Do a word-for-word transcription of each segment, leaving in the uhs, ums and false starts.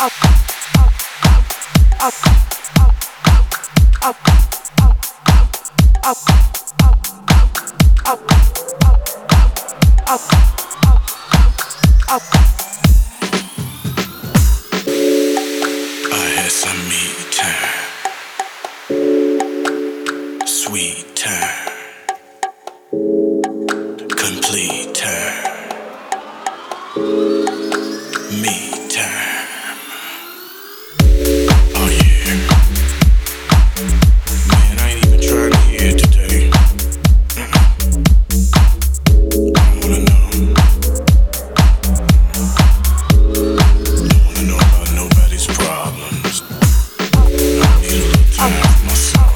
had some me time, sweet time, complete time, me time. Oh yeah, man, I ain't even trying to hear today. Mm-mm. I wanna know. Don't wanna know about nobody's problems. I need a little time for myself.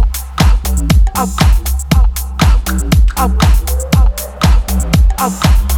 Up.